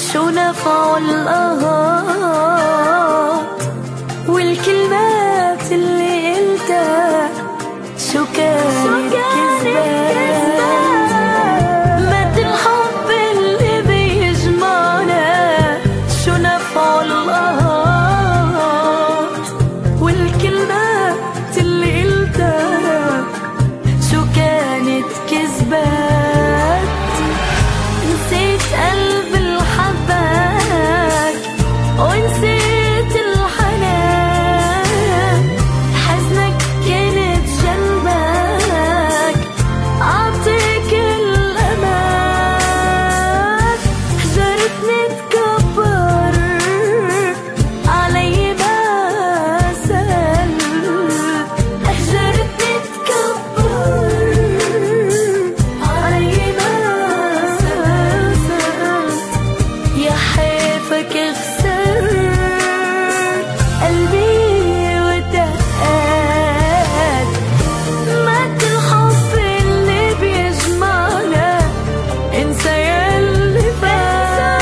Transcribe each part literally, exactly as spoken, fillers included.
شو نفعوا الآهات والكلمات اللي قلتها، شو كانت كذبة. مات الحب اللي بيجمعنا، شو نفعوا الآهات والكلمات اللي قلتها، شو كانت كذبات. نسيت قلب الحبك ونسيت الحنان، حزنك كانت جنبك أعطيك الأمان. هجرتني تكبر علي ما سأل، هجرتني تكبر علي ما سأل. يا حيفك خسر قلبي ودقات، مات الحب اللي بيجمعنا، انسى ياللي فات.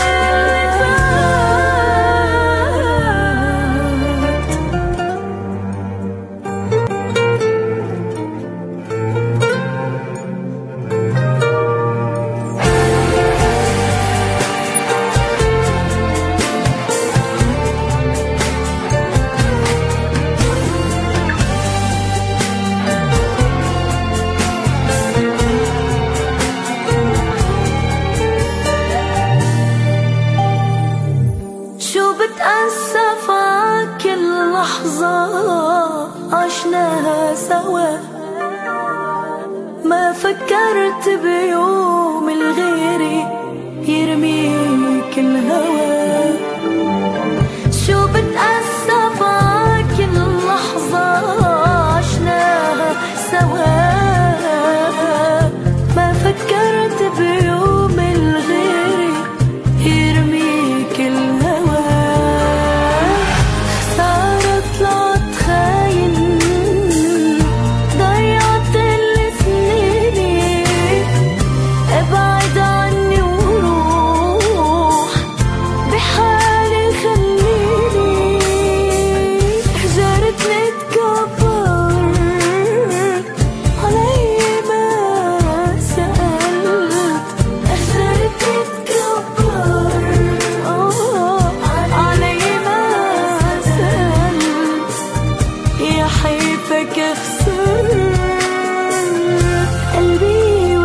شو بتأسف عكل لحظة عشناها سوا، ما فكرت بيوم الغيري يرميك الهوى. شو بتأسف عكل لحظة عشناها سوا، ما فكرت بيوم الغيري يرميك الهوى. خسارة طلعت خاين، ضيعت السنيني، ابعد عني وروح بحالي خليني. هجرتني تكبر علي ما سألت، هجرتني تكبر علي ما سألت. يا حيفك خسر قلبي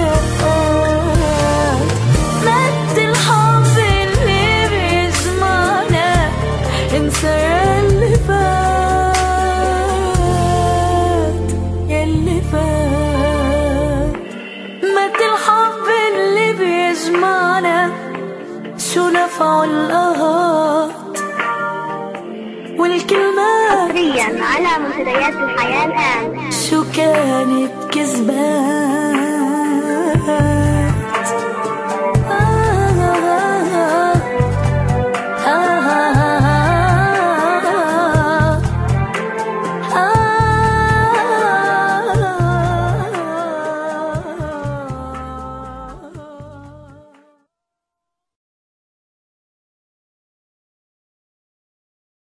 ودقات، مات الحب اللي بيجمعنا، انسى ياللي فات ياللي فات. مات الحب اللي بيجمعنا، شو نفعوا الآهات والكلمات حصريا على منتديات الحياة الآن. شو كانت كذبة.